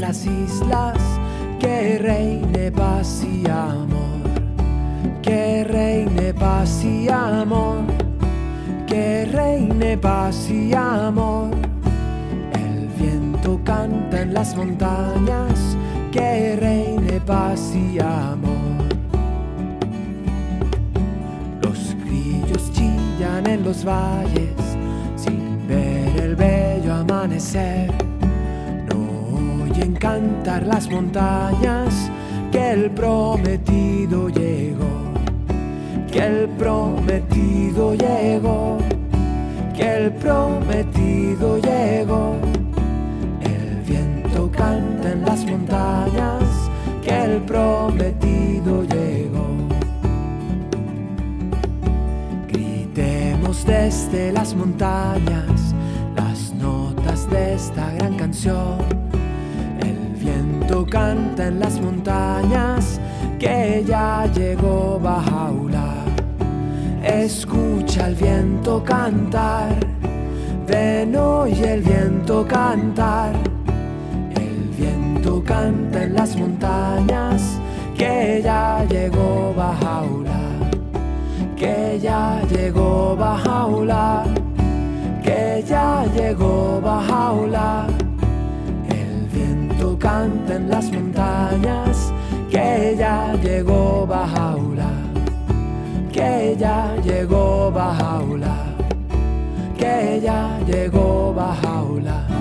las islas, que reine paz y amor, que reine paz y amor, que reine paz y amor. El viento canta en las montañas, que reine paz y amor. Los grillos chillan en los valles sin ver el bello amanecer. No oyen cantar las montañas, que el prometido llegó, que el prometido llegó, que el prometido llegó. El viento canta en las montañas, que el prometido llegó. Gritemos desde las montañas las notas de esta gran canción. El viento canta en las montañas, que ya llegó Bahá'u'lláh. Escucha el viento cantar, ven oye el viento cantar. El viento canta en las montañas, que ya llegó Bahá'u'lláh, que ya llegó Bahá'u'lláh, que ya llegó Bahá'u'lláh. El viento canta en las montañas, que ya llegó Bahá'u'lláh, que ya llegó Bahá'u'lláh, que ya llegó Bahá'u'lláh.